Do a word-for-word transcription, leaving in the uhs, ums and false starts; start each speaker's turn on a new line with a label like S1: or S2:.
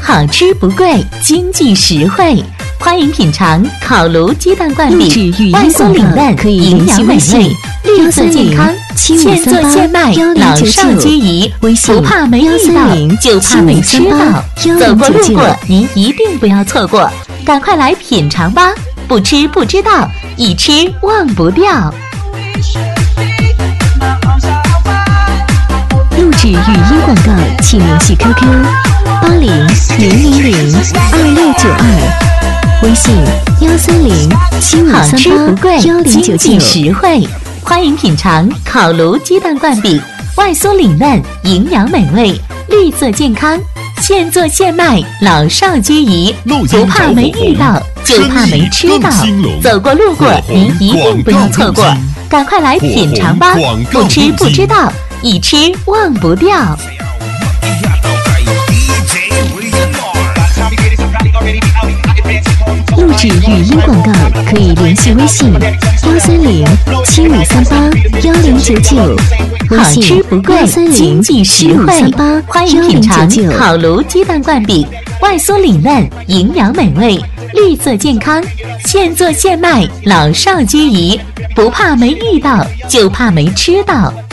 S1: 好吃不贵，经济实惠。欢迎品尝烤炉鸡蛋灌饼，外酥里嫩，营养美味，绿色健康，现做现卖，老少皆宜。不怕没遇到，就怕没吃到。走过路过，您一定不要错过，赶快来品尝吧！不吃不知道，一吃忘不掉。录制语音广告，请联系 Q Q 八零零零零二六九二，微信幺三零七五三八幺零九九。经济实惠，欢迎品尝烤炉鸡蛋灌饼，外酥里嫩，营养美味，绿色健康，现做现卖，老少皆宜。不怕没遇到，就怕没吃到。走过路过，您一定不要错过，赶快来品尝吧！不吃不知道，一吃忘不掉。录制语音广告可以联系微信幺三零七五三八幺零九九，好吃不贵，经济实惠。欢迎品尝烤炉鸡蛋灌饼，外酥里嫩，营养美味，绿色健康，现做现卖，老少皆宜。不怕没遇到，就怕没吃到。